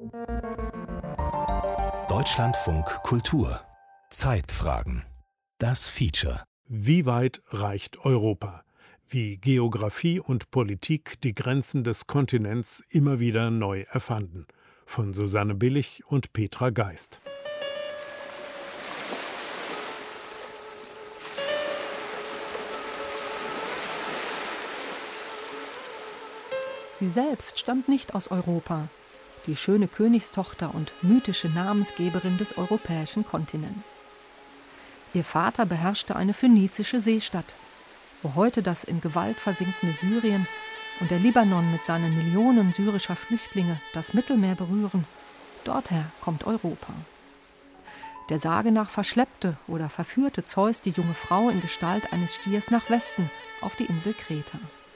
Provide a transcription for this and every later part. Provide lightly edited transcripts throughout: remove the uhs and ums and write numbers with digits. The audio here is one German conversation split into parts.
Deutschlandfunk Kultur. Zeitfragen. Das Feature. Wie weit reicht Europa? Wie Geographie und Politik die Grenzen des Kontinents immer wieder neu erfanden. Von Susanne Billig und Petra Geist. Sie selbst stammt nicht aus Europa, die schöne Königstochter und mythische Namensgeberin des europäischen Kontinents. Ihr Vater beherrschte eine phönizische Seestadt, wo heute das in Gewalt versinkende Syrien und der Libanon mit seinen Millionen syrischer Flüchtlinge das Mittelmeer berühren. Dorther kommt Europa. Der Sage nach verschleppte oder verführte Zeus die junge Frau in Gestalt eines Stiers nach Westen auf die Insel Kreta.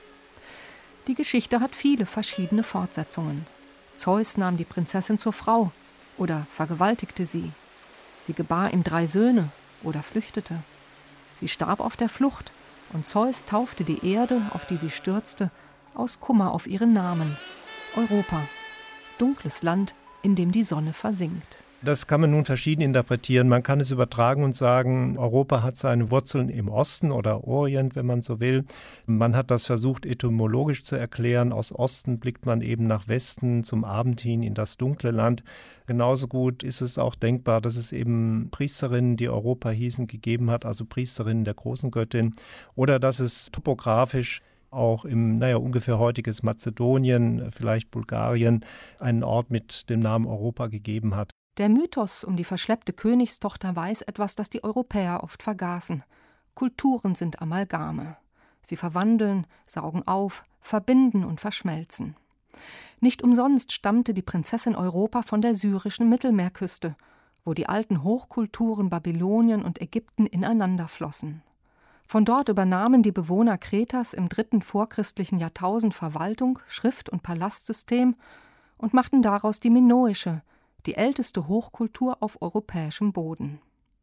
Die Geschichte hat viele verschiedene Fortsetzungen. Zeus nahm die Prinzessin zur Frau oder vergewaltigte sie. Sie gebar ihm 3 Söhne oder flüchtete. Sie starb auf der Flucht und Zeus taufte die Erde, auf die sie stürzte, aus Kummer auf ihren Namen. Europa, dunkles Land, in dem die Sonne versinkt. Das kann man nun verschieden interpretieren. Man kann es übertragen und sagen, Europa hat seine Wurzeln im Osten oder Orient, wenn man so will. Man hat das versucht, etymologisch zu erklären. Aus Osten blickt man eben nach Westen, zum Abend hin in das dunkle Land. Genauso gut ist es auch denkbar, dass es eben Priesterinnen, die Europa hießen, gegeben hat, also Priesterinnen der großen Göttin. Oder dass es topografisch auch im ungefähr heutiges Mazedonien, vielleicht Bulgarien, einen Ort mit dem Namen Europa gegeben hat. Der Mythos um die verschleppte Königstochter weiß etwas, das die Europäer oft vergaßen. Kulturen sind Amalgame. Sie verwandeln, saugen auf, verbinden und verschmelzen. Nicht umsonst stammte die Prinzessin Europa von der syrischen Mittelmeerküste, wo die alten Hochkulturen Babylonien und Ägypten ineinander flossen. Von dort übernahmen die Bewohner Kretas im 3. vorchristlichen Jahrtausend Verwaltung, Schrift- und Palastsystem und machten daraus die minoische, die älteste Hochkultur auf europäischem Boden.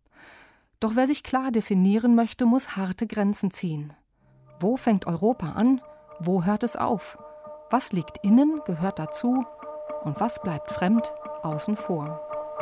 Doch wer sich klar definieren möchte, muss harte Grenzen ziehen. Wo fängt Europa an? Wo hört es auf? Was liegt innen, gehört dazu? Und was bleibt fremd, außen vor?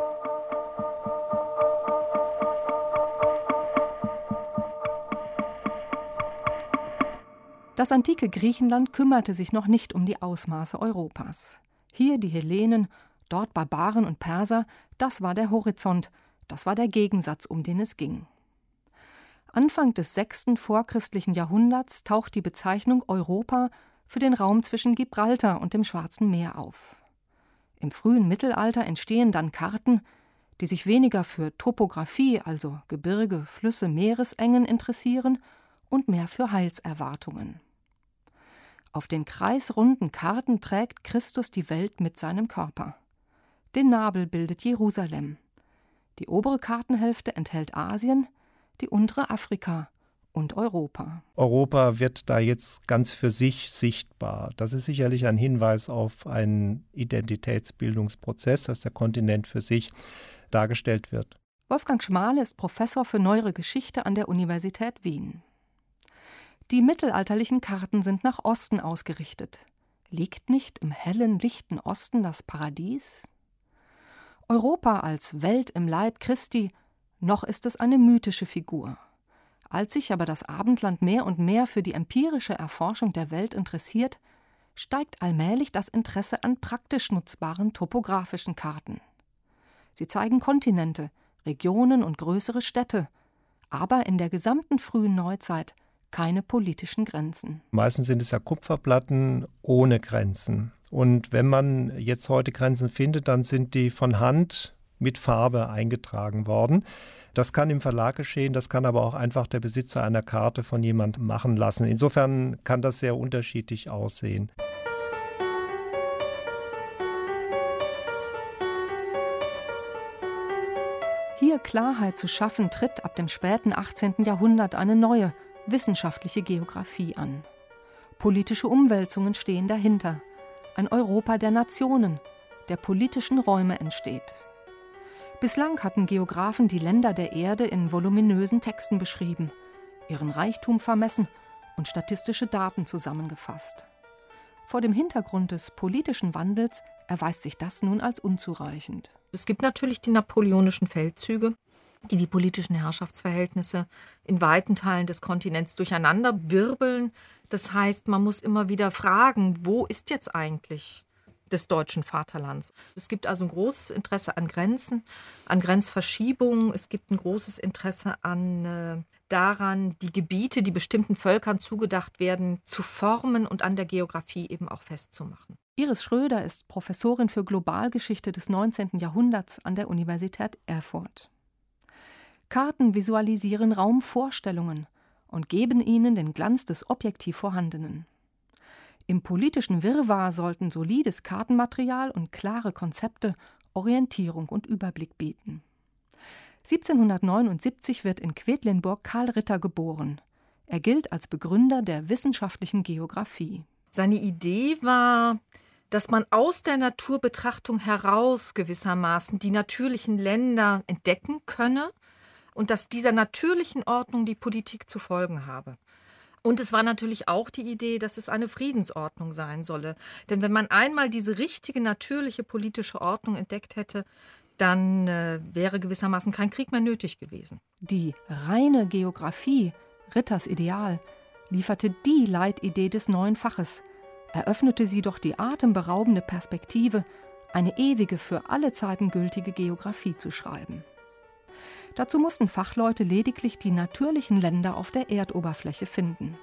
Das antike Griechenland kümmerte sich noch nicht um die Ausmaße Europas. Hier die Hellenen, dort Barbaren und Perser, das war der Horizont, das war der Gegensatz, um den es ging. Anfang des 6. vorchristlichen Jahrhunderts taucht die Bezeichnung Europa für den Raum zwischen Gibraltar und dem Schwarzen Meer auf. Im frühen Mittelalter entstehen dann Karten, die sich weniger für Topographie, also Gebirge, Flüsse, Meeresengen interessieren und mehr für Heilserwartungen. Auf den kreisrunden Karten trägt Christus die Welt mit seinem Körper. Den Nabel bildet Jerusalem. Die obere Kartenhälfte enthält Asien, die untere Afrika und Europa. Europa wird da jetzt ganz für sich sichtbar. Das ist sicherlich ein Hinweis auf einen Identitätsbildungsprozess, dass der Kontinent für sich dargestellt wird. Wolfgang Schmale ist Professor für Neuere Geschichte an der Universität Wien. Die mittelalterlichen Karten sind nach Osten ausgerichtet. Liegt nicht im hellen, lichten Osten das Paradies? Europa als Welt im Leib Christi, noch ist es eine mythische Figur. Als sich aber das Abendland mehr und mehr für die empirische Erforschung der Welt interessiert, steigt allmählich das Interesse an praktisch nutzbaren topografischen Karten. Sie zeigen Kontinente, Regionen und größere Städte, aber in der gesamten frühen Neuzeit keine politischen Grenzen. Meistens sind es ja Kupferplatten ohne Grenzen. Und wenn man jetzt heute Grenzen findet, dann sind die von Hand mit Farbe eingetragen worden. Das kann im Verlag geschehen, das kann aber auch einfach der Besitzer einer Karte von jemandem machen lassen. Insofern kann das sehr unterschiedlich aussehen. Hier Klarheit zu schaffen, tritt ab dem späten 18. Jahrhundert eine neue, wissenschaftliche Geographie an. Politische Umwälzungen stehen dahinter. Ein Europa der Nationen, der politischen Räume entsteht. Bislang hatten Geographen die Länder der Erde in voluminösen Texten beschrieben, ihren Reichtum vermessen und statistische Daten zusammengefasst. Vor dem Hintergrund des politischen Wandels erweist sich das nun als unzureichend. Es gibt natürlich die napoleonischen Feldzüge, die die politischen Herrschaftsverhältnisse in weiten Teilen des Kontinents durcheinander wirbeln. Das heißt, man muss immer wieder fragen, wo ist jetzt eigentlich des deutschen Vaterlands? Es gibt also ein großes Interesse an Grenzen, an Grenzverschiebungen. Es gibt ein großes Interesse daran, die Gebiete, die bestimmten Völkern zugedacht werden, zu formen und an der Geografie eben auch festzumachen. Iris Schröder ist Professorin für Globalgeschichte des 19. Jahrhunderts an der Universität Erfurt. Karten visualisieren Raumvorstellungen und geben ihnen den Glanz des objektiv Vorhandenen. Im politischen Wirrwarr sollten solides Kartenmaterial und klare Konzepte Orientierung und Überblick bieten. 1779 wird in Quedlinburg Karl Ritter geboren. Er gilt als Begründer der wissenschaftlichen Geographie. Seine Idee war, dass man aus der Naturbetrachtung heraus gewissermaßen die natürlichen Länder entdecken könne und dass dieser natürlichen Ordnung die Politik zu folgen habe. Und es war natürlich auch die Idee, dass es eine Friedensordnung sein solle. Denn wenn man einmal diese richtige, natürliche politische Ordnung entdeckt hätte, dann wäre gewissermaßen kein Krieg mehr nötig gewesen. Die reine Geographie, Ritters Ideal, lieferte die Leitidee des neuen Faches, eröffnete sie doch die atemberaubende Perspektive, eine ewige, für alle Zeiten gültige Geographie zu schreiben. Dazu mussten Fachleute lediglich die natürlichen Länder auf der Erdoberfläche finden.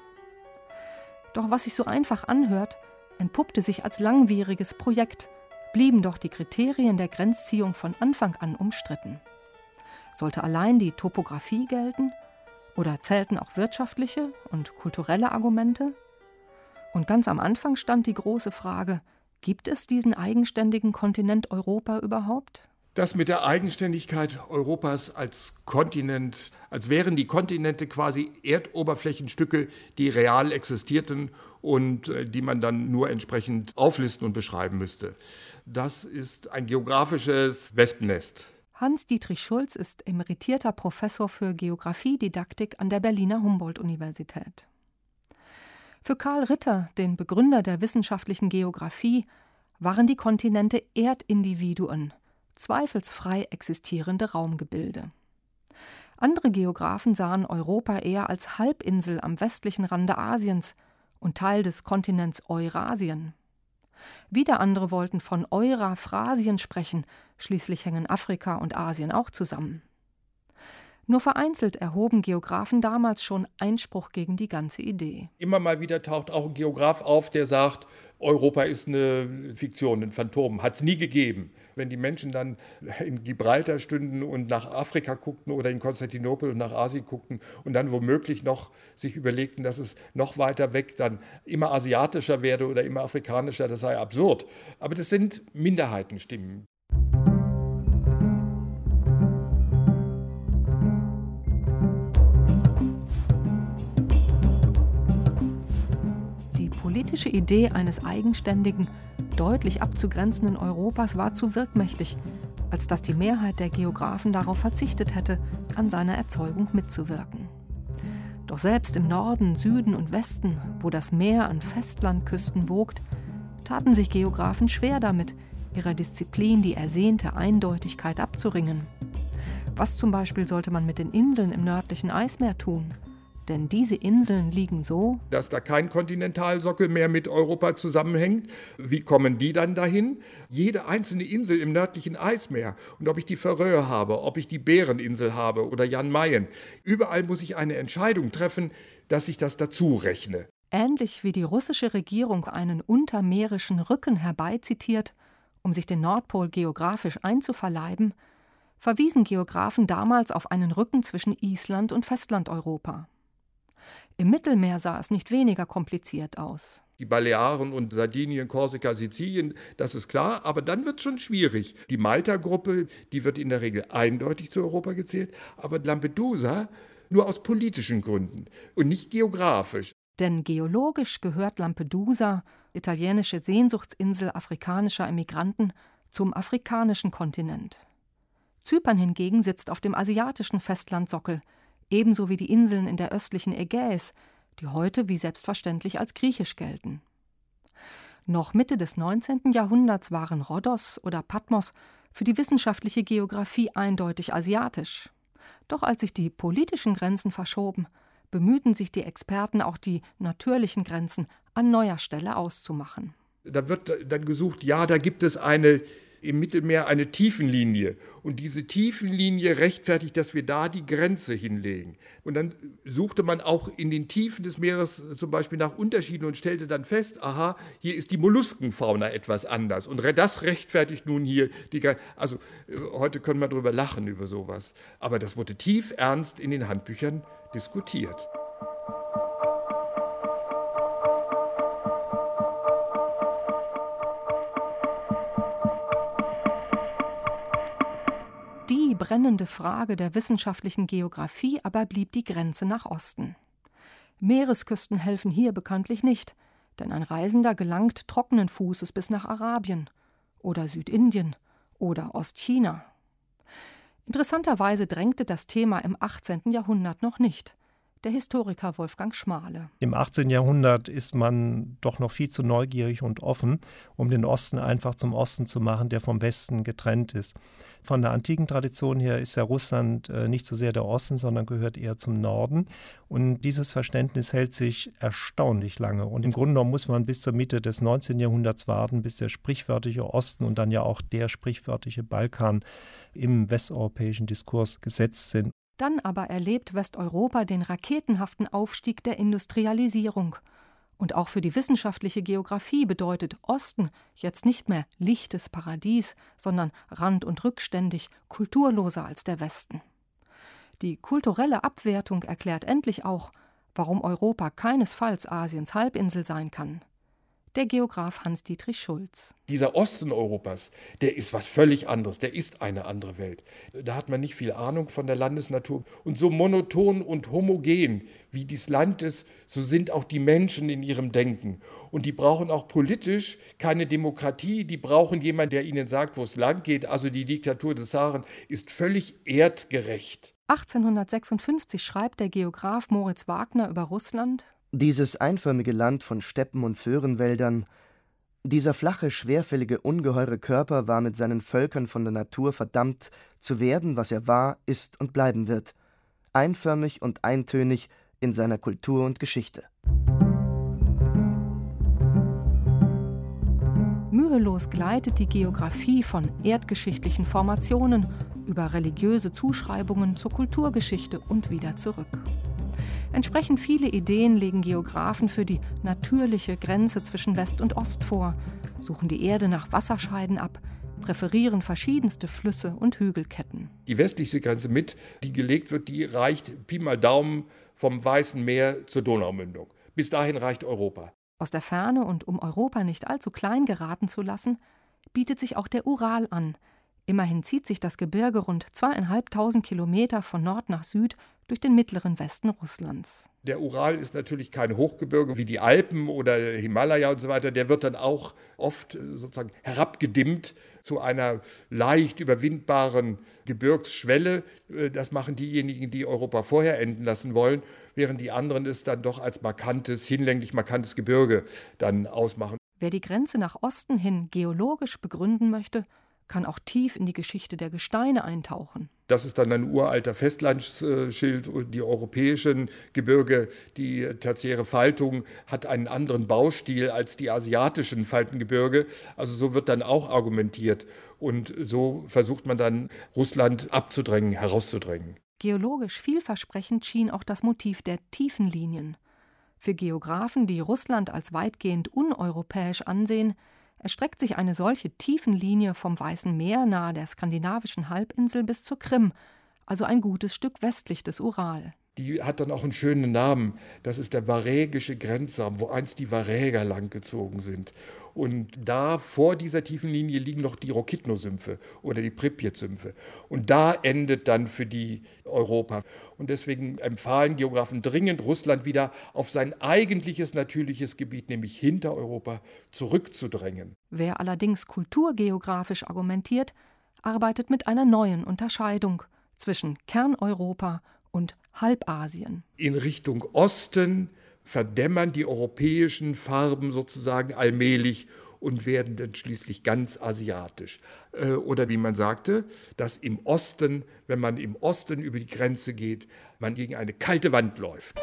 Doch was sich so einfach anhört, entpuppte sich als langwieriges Projekt, blieben doch die Kriterien der Grenzziehung von Anfang an umstritten. Sollte allein die Topographie gelten? Oder zählten auch wirtschaftliche und kulturelle Argumente? Und ganz am Anfang stand die große Frage, gibt es diesen eigenständigen Kontinent Europa überhaupt? Das mit der Eigenständigkeit Europas als Kontinent, als wären die Kontinente quasi Erdoberflächenstücke, die real existierten und die man dann nur entsprechend auflisten und beschreiben müsste. Das ist ein geografisches Wespennest. Hans-Dietrich Schulz ist emeritierter Professor für Geographiedidaktik an der Berliner Humboldt-Universität. Für Karl Ritter, den Begründer der wissenschaftlichen Geographie, waren die Kontinente Erdindividuen, zweifelsfrei existierende Raumgebilde. Andere Geographen sahen Europa eher als Halbinsel am westlichen Rande Asiens und Teil des Kontinents Eurasien. Wieder andere wollten von Euraphrasien sprechen, schließlich hängen Afrika und Asien auch zusammen. Nur vereinzelt erhoben Geographen damals schon Einspruch gegen die ganze Idee. Immer mal wieder taucht auch ein Geograf auf, der sagt, Europa ist eine Fiktion, ein Phantom, hat es nie gegeben. Wenn die Menschen dann in Gibraltar stünden und nach Afrika guckten oder in Konstantinopel und nach Asien guckten und dann womöglich noch sich überlegten, dass es noch weiter weg dann immer asiatischer werde oder immer afrikanischer, das sei absurd. Aber das sind Minderheitenstimmen. Die politische Idee eines eigenständigen, deutlich abzugrenzenden Europas war zu wirkmächtig, als dass die Mehrheit der Geographen darauf verzichtet hätte, an seiner Erzeugung mitzuwirken. Doch selbst im Norden, Süden und Westen, wo das Meer an Festlandküsten wogt, taten sich Geographen schwer damit, ihrer Disziplin die ersehnte Eindeutigkeit abzuringen. Was zum Beispiel sollte man mit den Inseln im nördlichen Eismeer tun? Denn diese Inseln liegen so, dass da kein Kontinentalsockel mehr mit Europa zusammenhängt. Wie kommen die dann dahin? Jede einzelne Insel im nördlichen Eismeer. Und ob ich die Färöer habe, ob ich die Bäreninsel habe oder Jan Mayen. Überall muss ich eine Entscheidung treffen, dass ich das dazu rechne. ähnlich wie die russische Regierung einen untermeerischen Rücken herbeizitiert, um sich den Nordpol geografisch einzuverleiben, verwiesen Geographen damals auf einen Rücken zwischen Island und Festlandeuropa. Im Mittelmeer sah es nicht weniger kompliziert aus. Die Balearen und Sardinien, Korsika, Sizilien, das ist klar, aber dann wird es schon schwierig. Die Malta-Gruppe, die wird in der Regel eindeutig zu Europa gezählt, aber Lampedusa nur aus politischen Gründen und nicht geografisch. Denn geologisch gehört Lampedusa, italienische Sehnsuchtsinsel afrikanischer Emigranten, zum afrikanischen Kontinent. Zypern hingegen sitzt auf dem asiatischen Festlandsockel, ebenso wie die Inseln in der östlichen Ägäis, die heute wie selbstverständlich als griechisch gelten. Noch Mitte des 19. Jahrhunderts waren Rhodos oder Patmos für die wissenschaftliche Geographie eindeutig asiatisch. Doch als sich die politischen Grenzen verschoben, bemühten sich die Experten auch die natürlichen Grenzen an neuer Stelle auszumachen. Da wird dann gesucht, ja, da gibt es im Mittelmeer eine Tiefenlinie. Und diese Tiefenlinie rechtfertigt, dass wir da die Grenze hinlegen. Und dann suchte man auch in den Tiefen des Meeres zum Beispiel nach Unterschieden und stellte dann fest, aha, hier ist die Molluskenfauna etwas anders. Und das rechtfertigt nun hier die Grenze. Also heute können wir darüber lachen, über sowas. Aber das wurde tief ernst in den Handbüchern diskutiert. Die brennende Frage der wissenschaftlichen Geographie aber blieb die Grenze nach Osten. Meeresküsten helfen hier bekanntlich nicht, denn ein Reisender gelangt trockenen Fußes bis nach Arabien oder Südindien oder Ostchina. Interessanterweise drängte das Thema im 18. Jahrhundert noch nicht. Der Historiker Wolfgang Schmale. Im 18. Jahrhundert ist man doch noch viel zu neugierig und offen, um den Osten einfach zum Osten zu machen, der vom Westen getrennt ist. Von der antiken Tradition her ist ja Russland nicht so sehr der Osten, sondern gehört eher zum Norden. Und dieses Verständnis hält sich erstaunlich lange. Und im Grunde genommen muss man bis zur Mitte des 19. Jahrhunderts warten, bis der sprichwörtliche Osten und dann ja auch der sprichwörtliche Balkan im westeuropäischen Diskurs gesetzt sind. Dann aber erlebt Westeuropa den raketenhaften Aufstieg der Industrialisierung. Und auch für die wissenschaftliche Geographie bedeutet Osten jetzt nicht mehr lichtes Paradies, sondern rand- und rückständig, kulturloser als der Westen. Die kulturelle Abwertung erklärt endlich auch, warum Europa keinesfalls Asiens Halbinsel sein kann. Der Geograf Hans-Dietrich Schulz. Dieser Osten Europas, der ist was völlig anderes, der ist eine andere Welt. Da hat man nicht viel Ahnung von der Landesnatur. Und so monoton und homogen wie dieses Land ist, so sind auch die Menschen in ihrem Denken. Und die brauchen auch politisch keine Demokratie, die brauchen jemanden, der ihnen sagt, wo es lang geht. Also die Diktatur des Zaren ist völlig erdgerecht. 1856 schreibt der Geograf Moritz Wagner über Russland: Dieses einförmige Land von Steppen und Föhrenwäldern, dieser flache, schwerfällige, ungeheure Körper war mit seinen Völkern von der Natur verdammt, zu werden, was er war, ist und bleiben wird, einförmig und eintönig in seiner Kultur und Geschichte. Mühelos gleitet die Geographie von erdgeschichtlichen Formationen über religiöse Zuschreibungen zur Kulturgeschichte und wieder zurück. Entsprechend viele Ideen legen Geographen für die natürliche Grenze zwischen West und Ost vor, suchen die Erde nach Wasserscheiden ab, präferieren verschiedenste Flüsse und Hügelketten. Die westlichste Grenze die gelegt wird, die reicht Pi mal Daumen vom Weißen Meer zur Donaumündung. Bis dahin reicht Europa. Aus der Ferne und um Europa nicht allzu klein geraten zu lassen, bietet sich auch der Ural an. Immerhin zieht sich das Gebirge rund 2.500 Kilometer von Nord nach Süd durch den mittleren Westen Russlands. Der Ural ist natürlich kein Hochgebirge wie die Alpen oder Himalaya und so weiter. Der wird dann auch oft sozusagen herabgedimmt zu einer leicht überwindbaren Gebirgsschwelle. Das machen diejenigen, die Europa vorher enden lassen wollen, während die anderen es dann doch als hinlänglich markantes Gebirge dann ausmachen. Wer die Grenze nach Osten hin geologisch begründen möchte, kann auch tief in die Geschichte der Gesteine eintauchen. Das ist dann ein uralter Festlandsschild. Die europäischen Gebirge, die tertiäre Faltung, hat einen anderen Baustil als die asiatischen Faltengebirge. Also so wird dann auch argumentiert. Und so versucht man dann, Russland abzudrängen, herauszudrängen. Geologisch vielversprechend schien auch das Motiv der Tiefenlinien. Für Geographen, die Russland als weitgehend uneuropäisch ansehen, erstreckt sich eine solche Tiefenlinie vom Weißen Meer nahe der skandinavischen Halbinsel bis zur Krim, also ein gutes Stück westlich des Ural. Die hat dann auch einen schönen Namen. Das ist der varägische Grenzsaum, wo einst die Varäger langgezogen sind. Und da vor dieser Tiefenlinie liegen noch die Rokitno-Sümpfe oder die Pripyat-Sümpfe. Und da endet dann für die Europa. Und deswegen empfahlen Geographen dringend, Russland wieder auf sein eigentliches natürliches Gebiet, nämlich hinter Europa, zurückzudrängen. Wer allerdings kulturgeografisch argumentiert, arbeitet mit einer neuen Unterscheidung zwischen Kerneuropa und Halbasien. In Richtung Osten verdämmern die europäischen Farben sozusagen allmählich und werden dann schließlich ganz asiatisch. Oder wie man sagte, dass im Osten, wenn man im Osten über die Grenze geht, man gegen eine kalte Wand läuft.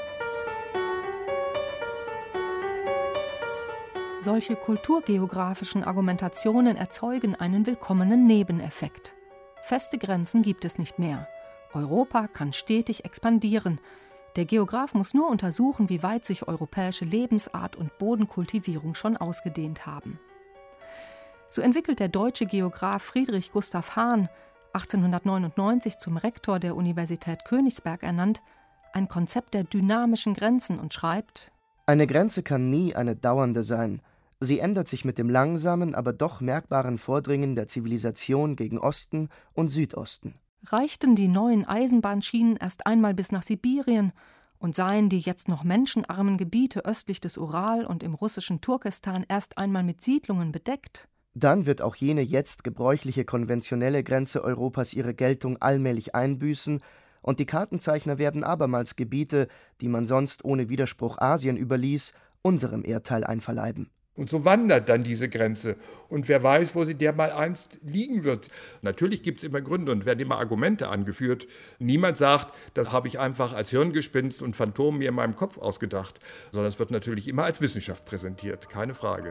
Solche kulturgeografischen Argumentationen erzeugen einen willkommenen Nebeneffekt. Feste Grenzen gibt es nicht mehr. Europa kann stetig expandieren. Der Geograf muss nur untersuchen, wie weit sich europäische Lebensart und Bodenkultivierung schon ausgedehnt haben. So entwickelt der deutsche Geograf Friedrich Gustav Hahn, 1899 zum Rektor der Universität Königsberg ernannt, ein Konzept der dynamischen Grenzen und schreibt: Eine Grenze kann nie eine dauernde sein. Sie ändert sich mit dem langsamen, aber doch merkbaren Vordringen der Zivilisation gegen Osten und Südosten. Reichten die neuen Eisenbahnschienen erst einmal bis nach Sibirien und seien die jetzt noch menschenarmen Gebiete östlich des Ural und im russischen Turkestan erst einmal mit Siedlungen bedeckt, Dann wird auch jene jetzt gebräuchliche konventionelle Grenze Europas ihre Geltung allmählich einbüßen und die Kartenzeichner werden abermals Gebiete, die man sonst ohne Widerspruch Asien überließ, unserem Erdteil einverleiben. Und so wandert dann diese Grenze. Und wer weiß, wo sie dermaleinst liegen wird. Natürlich gibt es immer Gründe und werden immer Argumente angeführt. Niemand sagt, das habe ich einfach als Hirngespinst und Phantom mir in meinem Kopf ausgedacht. Sondern es wird natürlich immer als Wissenschaft präsentiert, keine Frage.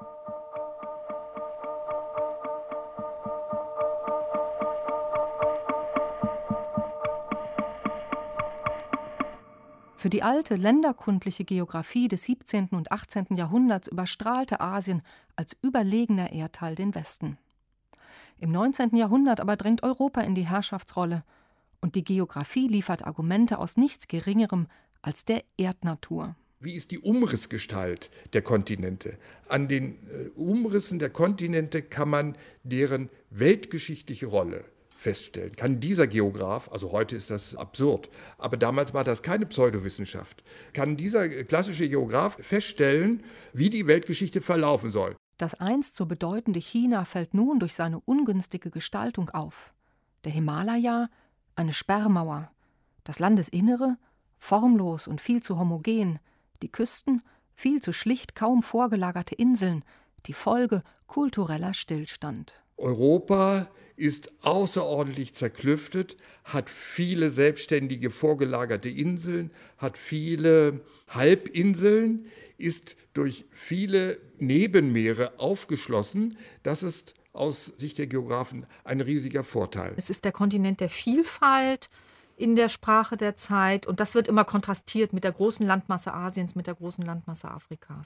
Für die alte länderkundliche Geographie des 17. und 18. Jahrhunderts überstrahlte Asien als überlegener Erdteil den Westen. Im 19. Jahrhundert aber drängt Europa in die Herrschaftsrolle und die Geographie liefert Argumente aus nichts Geringerem als der Erdnatur. Wie ist die Umrissgestalt der Kontinente? An den Umrissen der Kontinente kann man deren weltgeschichtliche Rolle feststellen. Kann dieser Geograf, also heute ist das absurd, aber damals war das keine Pseudowissenschaft, kann dieser klassische Geograf feststellen, wie die Weltgeschichte verlaufen soll. Das einst so bedeutende China fällt nun durch seine ungünstige Gestaltung auf. Der Himalaya, eine Sperrmauer. Das Landesinnere, formlos und viel zu homogen. Die Küsten, viel zu schlicht, kaum vorgelagerte Inseln. Die Folge kultureller Stillstand. Europa ist außerordentlich zerklüftet, hat viele selbstständige vorgelagerte Inseln, hat viele Halbinseln, ist durch viele Nebenmeere aufgeschlossen. Das ist aus Sicht der Geografen ein riesiger Vorteil. Es ist der Kontinent der Vielfalt in der Sprache der Zeit und das wird immer kontrastiert mit der großen Landmasse Asiens, mit der großen Landmasse Afrikas.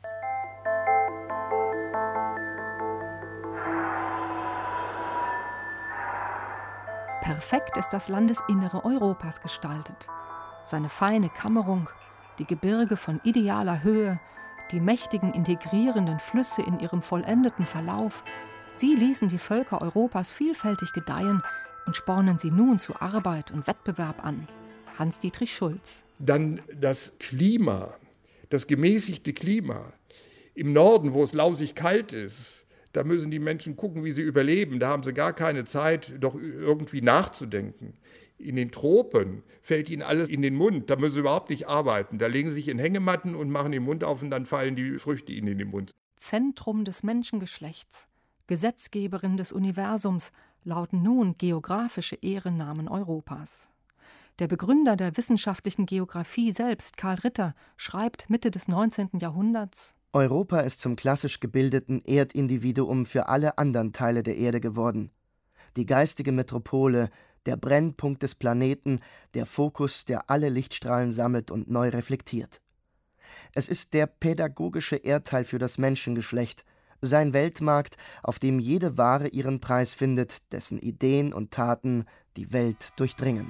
Perfekt ist das Landesinnere Europas gestaltet. Seine feine Kammerung, die Gebirge von idealer Höhe, die mächtigen integrierenden Flüsse in ihrem vollendeten Verlauf, sie ließen die Völker Europas vielfältig gedeihen und spornen sie nun zu Arbeit und Wettbewerb an. Hans-Dietrich Schulz. Dann das Klima, das gemäßigte Klima. Im Norden, wo es lausig kalt ist, da müssen die Menschen gucken, wie sie überleben. Da haben sie gar keine Zeit, doch irgendwie nachzudenken. In den Tropen fällt ihnen alles in den Mund. Da müssen sie überhaupt nicht arbeiten. Da legen sie sich in Hängematten und machen den Mund auf und dann fallen die Früchte ihnen in den Mund. Zentrum des Menschengeschlechts, Gesetzgeberin des Universums, lauten nun geografische Ehrennamen Europas. Der Begründer der wissenschaftlichen Geographie selbst, Karl Ritter, schreibt Mitte des 19. Jahrhunderts: Europa ist zum klassisch gebildeten Erdindividuum für alle anderen Teile der Erde geworden. Die geistige Metropole, der Brennpunkt des Planeten, der Fokus, der alle Lichtstrahlen sammelt und neu reflektiert. Es ist der pädagogische Erdteil für das Menschengeschlecht, sein Weltmarkt, auf dem jede Ware ihren Preis findet, dessen Ideen und Taten die Welt durchdringen.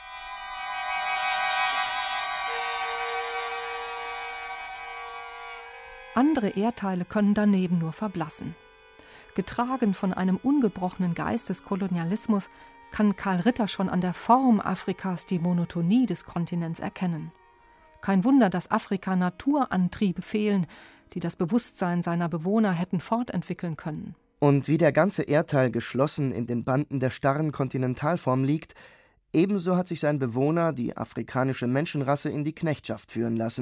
Andere Erdteile können daneben nur verblassen. Getragen von einem ungebrochenen Geist des Kolonialismus kann Karl Ritter schon an der Form Afrikas die Monotonie des Kontinents erkennen. Kein Wunder, dass Afrika Naturantriebe fehlen, die das Bewusstsein seiner Bewohner hätten fortentwickeln können. Und wie der ganze Erdteil geschlossen in den Banden der starren Kontinentalform liegt, ebenso hat sich sein Bewohner, die afrikanische Menschenrasse, in die Knechtschaft führen lassen,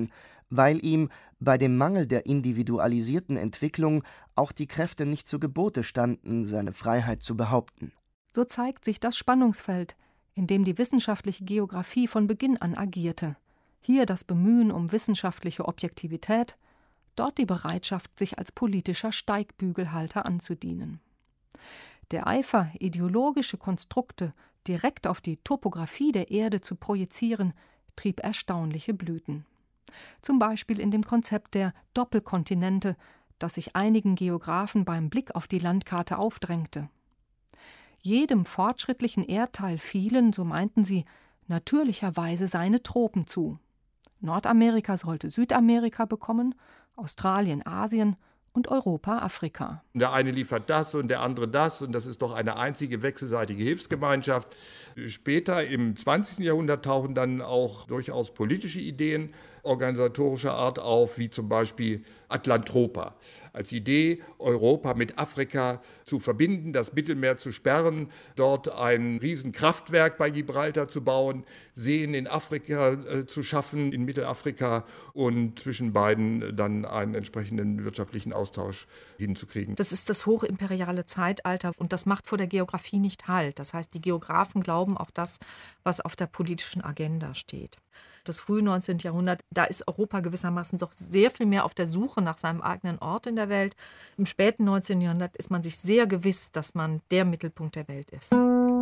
weil ihm bei dem Mangel der individualisierten Entwicklung auch die Kräfte nicht zu Gebote standen, seine Freiheit zu behaupten. So zeigt sich das Spannungsfeld, in dem die wissenschaftliche Geographie von Beginn an agierte. Hier das Bemühen um wissenschaftliche Objektivität, dort die Bereitschaft, sich als politischer Steigbügelhalter anzudienen. Der Eifer, ideologische Konstrukte direkt auf die Topographie der Erde zu projizieren, trieb erstaunliche Blüten. Zum Beispiel in dem Konzept der Doppelkontinente, das sich einigen Geographen beim Blick auf die Landkarte aufdrängte. Jedem fortschrittlichen Erdteil fielen, so meinten sie, natürlicherweise seine Tropen zu. Nordamerika sollte Südamerika bekommen, Australien Asien und Europa Afrika. Der eine liefert das und der andere das, und das ist doch eine einzige wechselseitige Hilfsgemeinschaft. Später im 20. Jahrhundert tauchen dann auch durchaus politische Ideen organisatorischer Art auf, wie zum Beispiel Atlantropa. Als Idee, Europa mit Afrika zu verbinden, das Mittelmeer zu sperren, dort ein Riesenkraftwerk bei Gibraltar zu bauen, Seen in Afrika zu schaffen, in Mittelafrika, und zwischen beiden dann einen entsprechenden wirtschaftlichen Austausch hinzukriegen. Das ist das hochimperiale Zeitalter und das macht vor der Geografie nicht Halt. Das heißt, die Geografen glauben auch das, was auf der politischen Agenda steht. Das frühe 19. Jahrhundert, da ist Europa gewissermaßen doch sehr viel mehr auf der Suche nach seinem eigenen Ort in der Welt. Im späten 19. Jahrhundert ist man sich sehr gewiss, dass man der Mittelpunkt der Welt ist.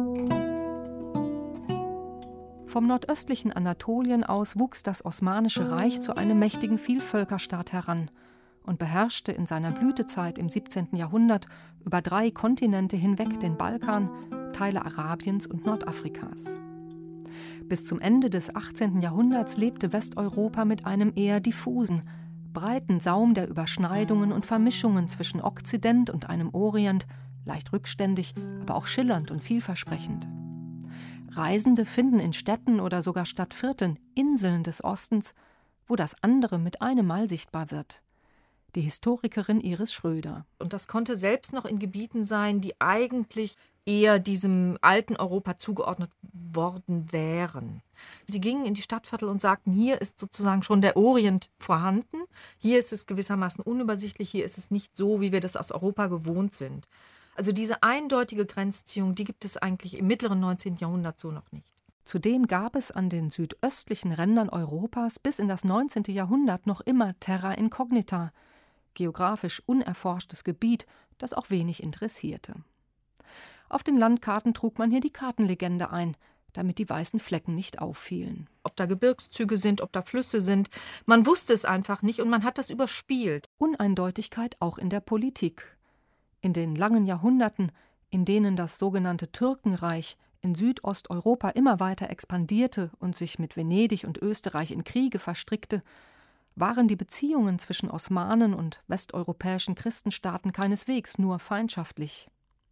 Vom nordöstlichen Anatolien aus wuchs das Osmanische Reich zu einem mächtigen Vielvölkerstaat heran und beherrschte in seiner Blütezeit im 17. Jahrhundert über 3 Kontinente hinweg den Balkan, Teile Arabiens und Nordafrikas. Bis zum Ende des 18. Jahrhunderts lebte Westeuropa mit einem eher diffusen, breiten Saum der Überschneidungen und Vermischungen zwischen Okzident und einem Orient, leicht rückständig, aber auch schillernd und vielversprechend. Reisende finden in Städten oder sogar Stadtvierteln Inseln des Ostens, wo das andere mit einem Mal sichtbar wird. Die Historikerin Iris Schröder. Und das konnte selbst noch in Gebieten sein, die eigentlich eher diesem alten Europa zugeordnet worden wären. Sie gingen in die Stadtviertel und sagten, hier ist sozusagen schon der Orient vorhanden, hier ist es gewissermaßen unübersichtlich, hier ist es nicht so, wie wir das aus Europa gewohnt sind. Also diese eindeutige Grenzziehung, die gibt es eigentlich im mittleren 19. Jahrhundert so noch nicht. Zudem gab es an den südöstlichen Rändern Europas bis in das 19. Jahrhundert noch immer Terra Incognita, geografisch unerforschtes Gebiet, das auch wenig interessierte. Auf den Landkarten trug man hier die Kartenlegende ein, damit die weißen Flecken nicht auffielen. Ob da Gebirgszüge sind, ob da Flüsse sind, man wusste es einfach nicht und man hat das überspielt. Uneindeutigkeit auch in der Politik. In den langen Jahrhunderten, in denen das sogenannte Türkenreich in Südosteuropa immer weiter expandierte und sich mit Venedig und Österreich in Kriege verstrickte, waren die Beziehungen zwischen Osmanen und westeuropäischen Christenstaaten keineswegs nur feindschaftlich.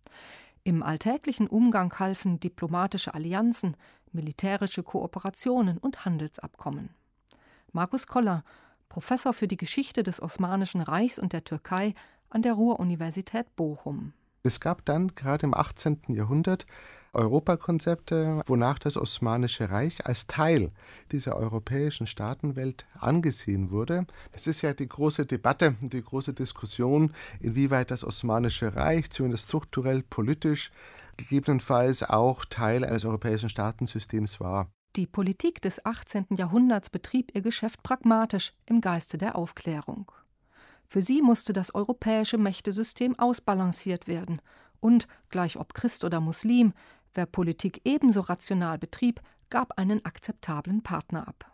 Im alltäglichen Umgang halfen diplomatische Allianzen, militärische Kooperationen und Handelsabkommen. Markus Koller, Professor für die Geschichte des Osmanischen Reichs und der Türkei an der Ruhr-Universität Bochum. Es gab dann gerade im 18. Jahrhundert Europakonzepte, wonach das Osmanische Reich als Teil dieser europäischen Staatenwelt angesehen wurde. Es ist ja die große Debatte, die große Diskussion, inwieweit das Osmanische Reich, zumindest strukturell, politisch, gegebenenfalls auch Teil eines europäischen Staatensystems war. Die Politik des 18. Jahrhunderts betrieb ihr Geschäft pragmatisch im Geiste der Aufklärung. Für sie musste das europäische Mächtesystem ausbalanciert werden und, gleich ob Christ oder Muslim, wer Politik ebenso rational betrieb, gab einen akzeptablen Partner ab.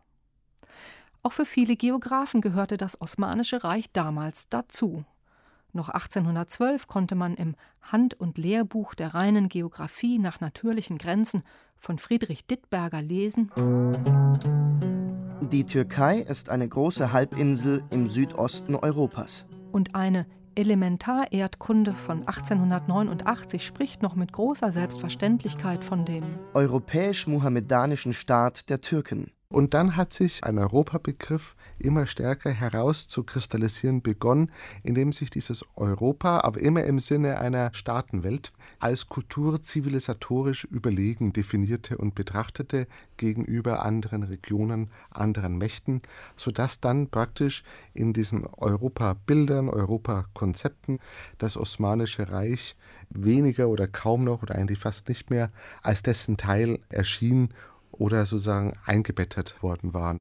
Auch für viele Geographen gehörte das Osmanische Reich damals dazu. Noch 1812 konnte man im Hand- und Lehrbuch der reinen Geographie nach natürlichen Grenzen von Friedrich Dittberger lesen: Die Türkei ist eine große Halbinsel im Südosten Europas. Und eine Elementarerdkunde von 1889 spricht noch mit großer Selbstverständlichkeit von dem europäisch-muhammedanischen Staat der Türken. Und dann hat sich ein Europabegriff immer stärker herauszukristallisieren begonnen, indem sich dieses Europa, aber immer im Sinne einer Staatenwelt, als kulturzivilisatorisch überlegen definierte und betrachtete gegenüber anderen Regionen, anderen Mächten, sodass dann praktisch in diesen Europabildern, Europakonzepten das Osmanische Reich weniger oder kaum noch oder eigentlich fast nicht mehr als dessen Teil erschien oder sozusagen eingebettet worden waren.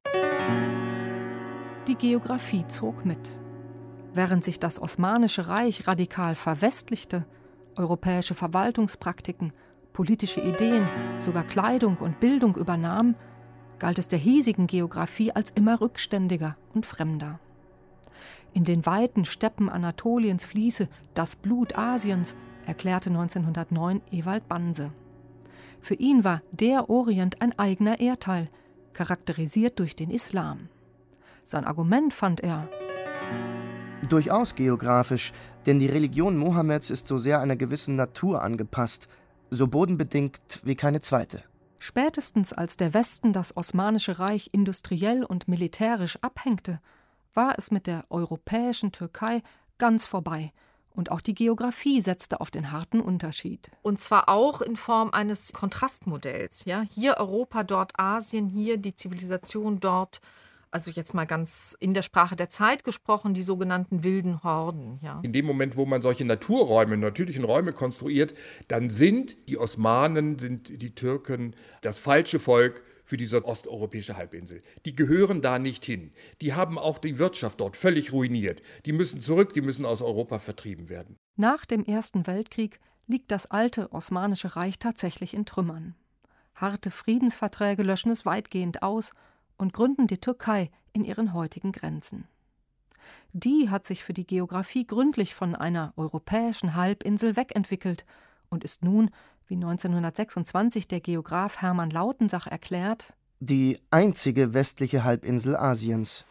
Die Geografie zog mit. Während sich das Osmanische Reich radikal verwestlichte, europäische Verwaltungspraktiken, politische Ideen, sogar Kleidung und Bildung übernahm, galt es der hiesigen Geografie als immer rückständiger und fremder. In den weiten Steppen Anatoliens fließe das Blut Asiens, erklärte 1909 Ewald Banse. Für ihn war der Orient ein eigener Erdteil, charakterisiert durch den Islam. Sein Argument fand er: Durchaus geografisch, denn die Religion Mohammeds ist so sehr einer gewissen Natur angepasst, so bodenbedingt wie keine zweite. Spätestens als der Westen das Osmanische Reich industriell und militärisch abhängte, war es mit der europäischen Türkei ganz vorbei. Und auch die Geografie setzte auf den harten Unterschied. Und zwar auch in Form eines Kontrastmodells. Ja? Hier Europa, dort Asien, hier die Zivilisation, dort, also jetzt mal ganz in der Sprache der Zeit gesprochen, die sogenannten wilden Horden. Ja? In dem Moment, wo man solche Naturräume, natürlichen Räume konstruiert, dann sind die Osmanen, sind die Türken das falsche Volk für diese osteuropäische Halbinsel. Die gehören da nicht hin. Die haben auch die Wirtschaft dort völlig ruiniert. Die müssen zurück, die müssen aus Europa vertrieben werden. Nach dem Ersten Weltkrieg liegt das alte Osmanische Reich tatsächlich in Trümmern. Harte Friedensverträge löschen es weitgehend aus und gründen die Türkei in ihren heutigen Grenzen. Die hat sich für die Geografie gründlich von einer europäischen Halbinsel wegentwickelt und ist nun, wie 1926 der Geograf Hermann Lautensach erklärt, die einzige westliche Halbinsel Asiens.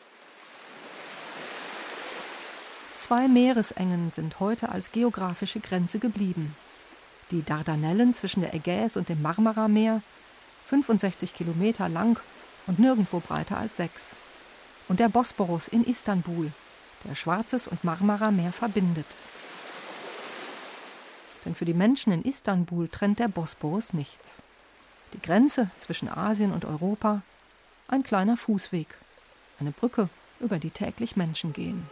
2 Meeresengen sind heute als geografische Grenze geblieben. Die Dardanellen zwischen der Ägäis und dem Marmarameer, 65 Kilometer lang und nirgendwo breiter als 6. Und der Bosporus in Istanbul, der Schwarzes und Marmarameer verbindet. Denn für die Menschen in Istanbul trennt der Bosporus nichts. Die Grenze zwischen Asien und Europa, ein kleiner Fußweg, eine Brücke, über die täglich Menschen gehen.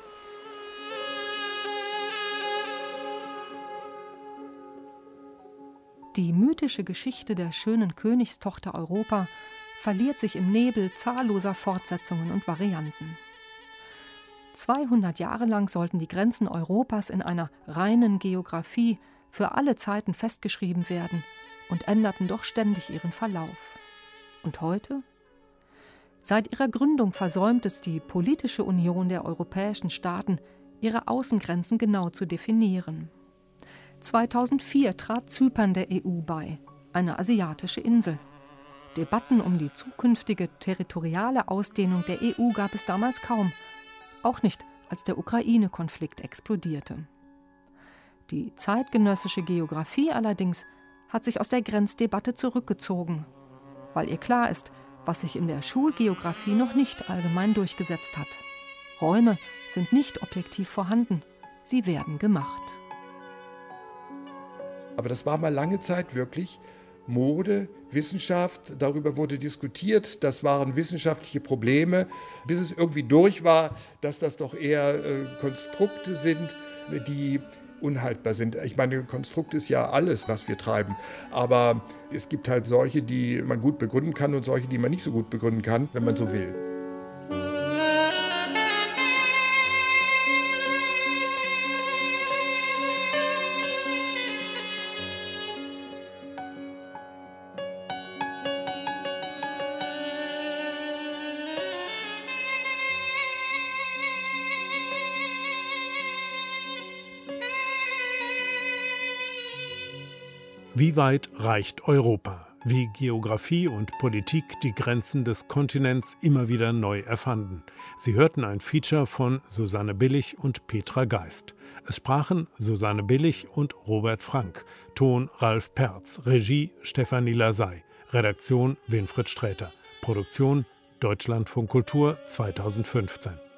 Die mythische Geschichte der schönen Königstochter Europa verliert sich im Nebel zahlloser Fortsetzungen und Varianten. 200 Jahre lang sollten die Grenzen Europas in einer reinen Geografie für alle Zeiten festgeschrieben werden und änderten doch ständig ihren Verlauf. Und heute? Seit ihrer Gründung versäumt es die politische Union der europäischen Staaten, ihre Außengrenzen genau zu definieren. 2004 trat Zypern der EU bei, eine asiatische Insel. Debatten um die zukünftige territoriale Ausdehnung der EU gab es damals kaum, auch nicht, als der Ukraine-Konflikt explodierte. Die zeitgenössische Geografie allerdings hat sich aus der Grenzdebatte zurückgezogen, weil ihr klar ist, was sich in der Schulgeografie noch nicht allgemein durchgesetzt hat. Räume sind nicht objektiv vorhanden, sie werden gemacht. Aber das war mal lange Zeit wirklich Mode, Wissenschaft, darüber wurde diskutiert, das waren wissenschaftliche Probleme, bis es irgendwie durch war, dass das doch eher Konstrukte sind, die unhaltbar sind. Ich meine, Konstrukt ist ja alles, was wir treiben, aber es gibt halt solche, die man gut begründen kann und solche, die man nicht so gut begründen kann, wenn man so will. Wie weit reicht Europa? Wie Geografie und Politik die Grenzen des Kontinents immer wieder neu erfanden. Sie hörten ein Feature von Susanne Billig und Petra Geist. Es sprachen Susanne Billig und Robert Frank. Ton Ralf Perz. Regie Stefanie Lasey. Redaktion Winfried Sträter. Produktion Deutschlandfunk Kultur 2015.